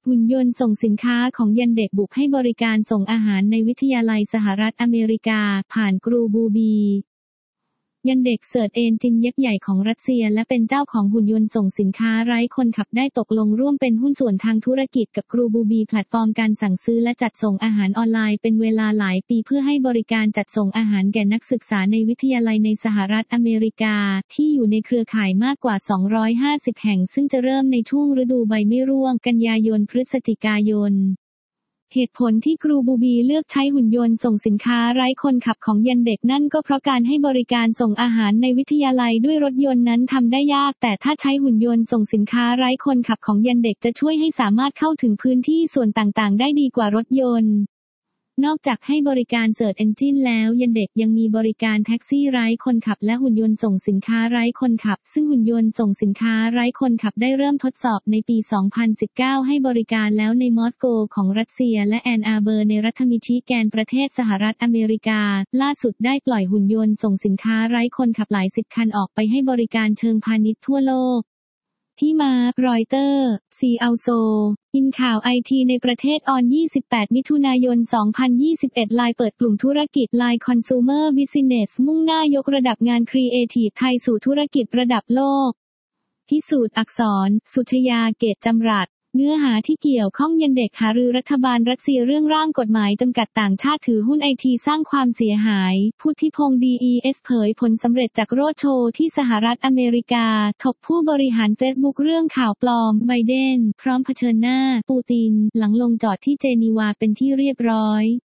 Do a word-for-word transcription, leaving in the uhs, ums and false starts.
หุ่นยนต์ส่งสินค้าของยันเด็กบุกให้บริการส่งอาหารในวิทยาลัยสหรัฐอเมริกาผ่านกรูบูบียันเด็กเสิร์ชเอนจินยักษ์ใหญ่ของรัสเซียและเป็นเจ้าของหุ่นยนต์ส่งสินค้าไร้คนขับได้ตกลงร่วมเป็นหุ้นส่วนทางธุรกิจกับกรูบูบีแพลตฟอร์มการสั่งซื้อและจัดส่งอาหารออนไลน์เป็นเวลาหลายปีเพื่อให้บริการจัดส่งอาหารแก่นักศึกษาในวิทยาลัยในสหรัฐอเมริกาที่อยู่ในเครือข่ายมากกว่าสองร้อยห้าสิบแห่งซึ่งจะเริ่มในช่วงฤดูใบไม้ร่วงกันยายนพฤศจิกายนเหตุผลที่กรูบูบีเลือกใช้หุ่นยนต์ส่งสินค้าไร้คนขับของยันเด็กนั่นก็เพราะการให้บริการส่งอาหารในวิทยาลัยด้วยรถยนต์นั้นทำได้ยากแต่ถ้าใช้หุ่นยนต์ส่งสินค้าไร้คนขับของยันเด็กจะช่วยให้สามารถเข้าถึงพื้นที่ส่วนต่างๆได้ดีกว่ารถยนต์นอกจากให้บริการเสิร์ชเอนจินแล้วยันเด็กยังมีบริการแท็กซี่ไร้คนขับและหุ่นยนต์ส่งสินค้าไร้คนขับซึ่งหุ่นยนต์ส่งสินค้าไร้คนขับได้เริ่มทดสอบในปี สองพันสิบเก้า ให้บริการแล้วในมอสโกของรัสเซียและแอนอาร์เบอร์ในรัฐมิชิแกนประเทศสหรัฐอเมริกาล่าสุดได้ปล่อยหุ่นยนต์ส่งสินค้าไร้คนขับหลายสิบคันออกไปให้บริการเชิงพาณิชย์ทั่วโลกที่มารอยเตอร์ซีอัลโซอินข่าวไอทีในประเทศออนยี่สิบแปดมิถุนายนสองพันยี่สิบเอ็ดไลน์เปิดกลุ่มธุรกิจไลน์คอน ซูเมอร์ บิซิเนส มุ่งหน้ายกระดับงานครีเอทีฟไทยสู่ธุรกิจระดับโลกพิสูจน์อักษรสุชยาเกตจำรัดเนื้อหาที่เกี่ยวข้องยันเด็กหารือรัฐบาลรัสเซียเรื่องร่างกฎหมายจำกัดต่างชาติถือหุ้นไอทีสร้างความเสียหายพุทธิพงษ์ ดี อี เอส เผยผลสำเร็จจากโรดโชว์ที่สหรัฐอเมริกาถกผู้บริหารเฟซบุ๊กเรื่องข่าวปลอมไบเดนพร้อมเผชิญหน้าปูตินหลังลงจอดที่เจนีวาเป็นที่เรียบร้อย